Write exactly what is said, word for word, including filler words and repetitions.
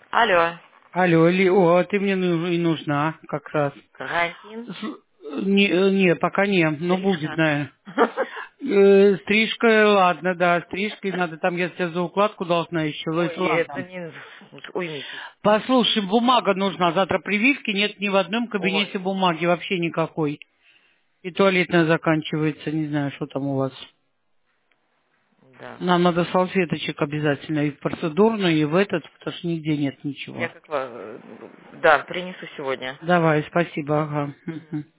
Алло. Алло, Ли, о, ты мне ну- и нужна как раз. Карантин. С- Не, э, не, пока не, но будет, Стрижка. наверное. Э, Стрижка, ладно, да, стрижкой надо, там я тебя за укладку должна еще, то есть Ой, это ладно. не... Уймитесь. Послушай, бумага нужна, завтра прививки, нет ни в одном кабинете Ой, бумаги, вообще никакой. И туалетная заканчивается, не знаю, что там у вас. да. Нам надо салфеточек обязательно и в процедурную, и в этот, потому что нигде нет Я ничего. как... ва- Да, принесу сегодня. Давай, спасибо, ага. Мгм. Мгм.